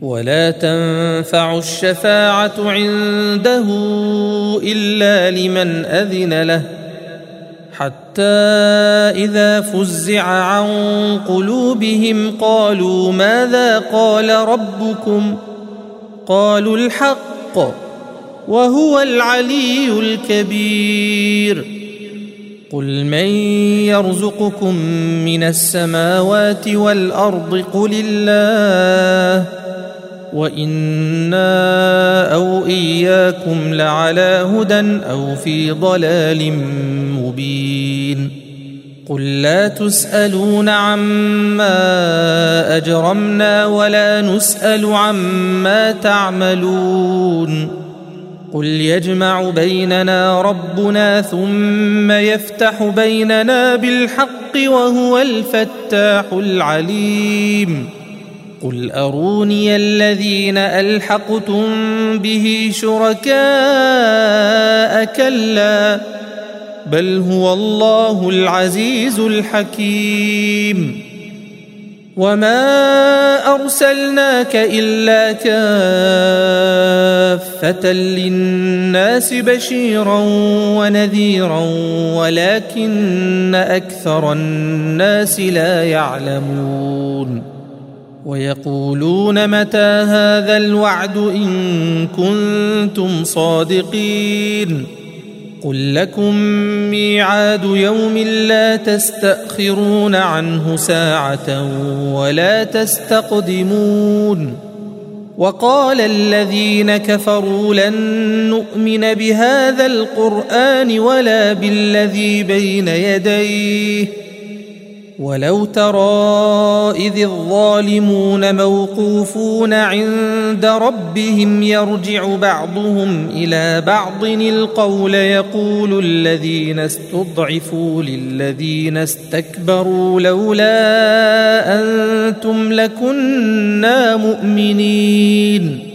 ولا تنفع الشفاعة عنده إلا لمن أذن له حتى إذا فزع عن قلوبهم قالوا ماذا قال ربكم قالوا الحق وهو العلي الكبير قل من يرزقكم من السماوات والأرض قل الله وإنا أو إياكم لعلى هدى أو في ضلال مبين قل لا تسألون عما أجرمنا ولا نسأل عما تعملون قل يجمع بيننا ربنا ثم يفتح بيننا بالحق وهو الفتاح العليم قل أروني الذين ألحقتم به شركاء كلا بل هو الله العزيز الحكيم وما أرسلناك إلا كافة للناس بشيرا ونذيرا ولكن أكثر الناس لا يعلمون ويقولون متى هذا الوعد إن كنتم صادقين قل لكم ميعاد يوم لا تستأخرون عنه ساعة ولا تستقدمون وقال الذين كفروا لن نؤمن بهذا القرآن ولا بالذي بين يديه ولو ترى إذ الظالمون موقوفون عند ربهم يرجع بعضهم إلى بعض القول يقول الذين استضعفوا للذين استكبروا لولا أنتم لكنا مؤمنين